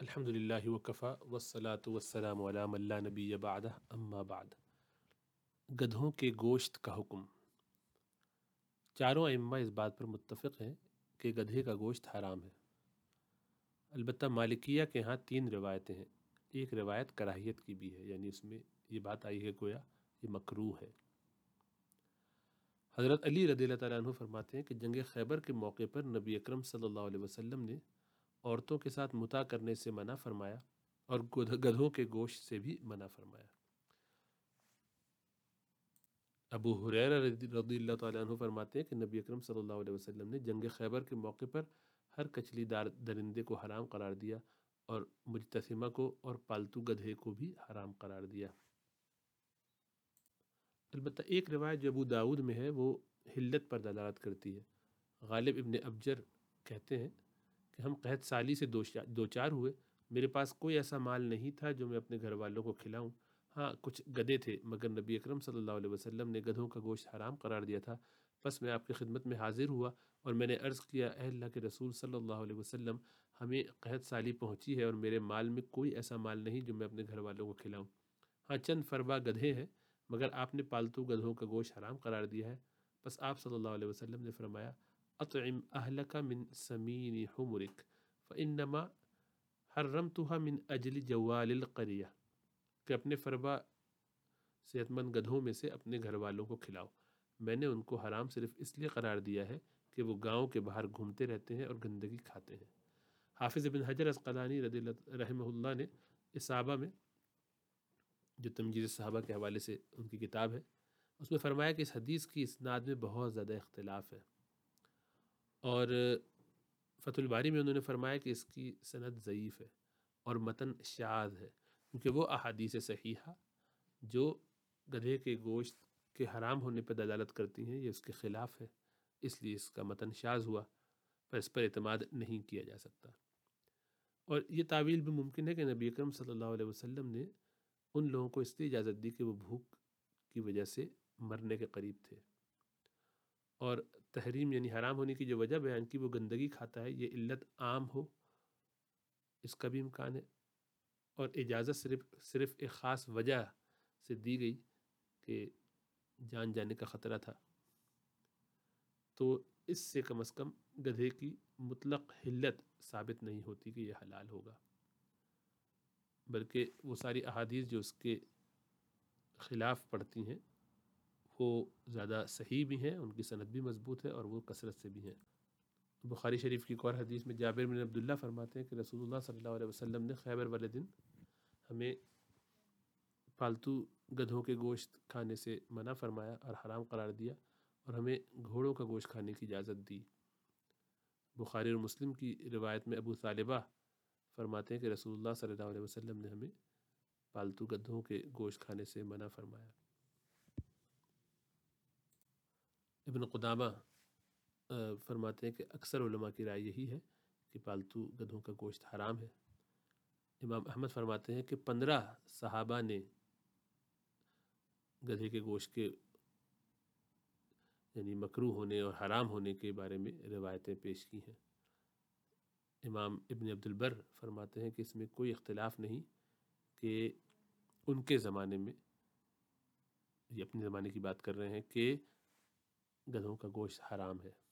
الحمد للہ وکفا والصلاة والسلام علی من لا نبی بعدہ اما بعد۔ گدھوں کے گوشت کا حکم۔ چاروں ائمہ اس بات پر متفق ہیں کہ گدھے کا گوشت حرام ہے، البتہ مالکیہ کے ہاں 3 روایتیں ہیں۔ ایک روایت کراہیت کی بھی ہے، یعنی اس میں یہ بات آئی ہے گویا یہ مکروہ ہے۔ حضرت علی رضی اللہ تعالیٰ عنہ فرماتے ہیں کہ جنگ خیبر کے موقع پر نبی اکرم صلی اللہ علیہ وسلم نے عورتوں کے ساتھ متع کرنے سے منع فرمایا اور گدھوں کے گوشت سے بھی منع فرمایا۔ ابو ہریرہ رضی اللہ تعالیٰ عنہ فرماتے ہیں کہ نبی اکرم صلی اللہ علیہ وسلم نے جنگ خیبر کے موقع پر ہر کچلی دار درندے کو حرام قرار دیا اور مجتثمہ کو اور پالتو گدھے کو بھی حرام قرار دیا۔ البتہ ایک روایت جو ابو داود میں ہے وہ حلت پر دلالت کرتی ہے۔ غالب ابن ابجر کہتے ہیں کہ ہم قحط سالی سے دوچار ہوئے، میرے پاس کوئی ایسا مال نہیں تھا جو میں اپنے گھر والوں کو کھلاؤں، ہاں کچھ گدھے تھے، مگر نبی اکرم صلی اللہ علیہ وسلم نے گدھوں کا گوشت حرام قرار دیا تھا۔ پس میں آپ کی خدمت میں حاضر ہوا اور میں نے عرض کیا، اے اللہ کے رسول صلی اللہ علیہ وسلم، ہمیں قحط سالی پہنچی ہے اور میرے مال میں کوئی ایسا مال نہیں جو میں اپنے گھر والوں کو کھلاؤں، ہاں چند فربا گدھے ہیں، مگر آپ نے پالتو گدھوں کا گوشت حرام قرار دیا ہے۔ پس آپ صلی اللہ علیہ وسلم نے فرمایا، اطعم اہلک من سمین حمرک فانما حرمتها من اجل جوال القریہ، کہ اپنے فربا صحت مند گدھوں میں سے اپنے گھر والوں کو کھلاؤ، میں نے ان کو حرام صرف اس لیے قرار دیا ہے کہ وہ گاؤں کے باہر گھومتے رہتے ہیں اور گندگی کھاتے ہیں۔ حافظ ابن حجر عسقلانی رحمہ اللہ نے اصابہ میں، جو تمجید صحابہ کے حوالے سے ان کی کتاب ہے، اس میں فرمایا کہ اس حدیث کی اسناد میں بہت زیادہ اختلاف ہے، اور فتح الباری میں انہوں نے فرمایا کہ اس کی سند ضعیف ہے اور متن شاذ ہے، کیونکہ وہ احادیث صحیحہ جو گدھے کے گوشت کے حرام ہونے پر دلالت کرتی ہیں یہ اس کے خلاف ہے، اس لیے اس کا متن شاذ ہوا، پر اس پر اعتماد نہیں کیا جا سکتا۔ اور یہ تعویل بھی ممکن ہے کہ نبی اکرم صلی اللہ علیہ وسلم نے ان لوگوں کو اس لیے اجازت دی کہ وہ بھوک کی وجہ سے مرنے کے قریب تھے، اور تحریم یعنی حرام ہونے کی جو وجہ بیان کی وہ گندگی کھاتا ہے، یہ علت عام ہو اس کا بھی امکان ہے، اور اجازت صرف ایک خاص وجہ سے دی گئی کہ جان جانے کا خطرہ تھا، تو اس سے کم از کم گدھے کی مطلق حلت ثابت نہیں ہوتی کہ یہ حلال ہوگا، بلکہ وہ ساری احادیث جو اس کے خلاف پڑتی ہیں وہ زیادہ صحیح بھی ہیں، ان کی سند بھی مضبوط ہے اور وہ کثرت سے بھی ہیں۔ بخاری شریف کی ایک اور حدیث میں جابر بن عبداللہ فرماتے ہیں کہ رسول اللہ صلی اللہ علیہ وسلم نے خیبر والے دن ہمیں پالتو گدھوں کے گوشت کھانے سے منع فرمایا اور حرام قرار دیا، اور ہمیں گھوڑوں کا گوشت کھانے کی اجازت دی۔ بخاری اور مسلم کی روایت میں ابو ثعلبہ فرماتے ہیں کہ رسول اللہ صلی اللہ علیہ وسلم نے ہمیں پالتو گدھوں کے گوشت کھانے سے منع فرمایا۔ ابن قدامہ فرماتے ہیں کہ اکثر علماء کی رائے یہی ہے کہ پالتو گدھوں کا گوشت حرام ہے۔ امام احمد فرماتے ہیں کہ 15 صحابہ نے گدھے کے گوشت کے یعنی مکروہ ہونے اور حرام ہونے کے بارے میں روایتیں پیش کی ہیں۔ امام ابن عبد البر فرماتے ہیں کہ اس میں کوئی اختلاف نہیں کہ ان کے زمانے میں، یہ اپنے زمانے کی بات کر رہے ہیں، کہ گدھوں کا گوشت حرام ہے۔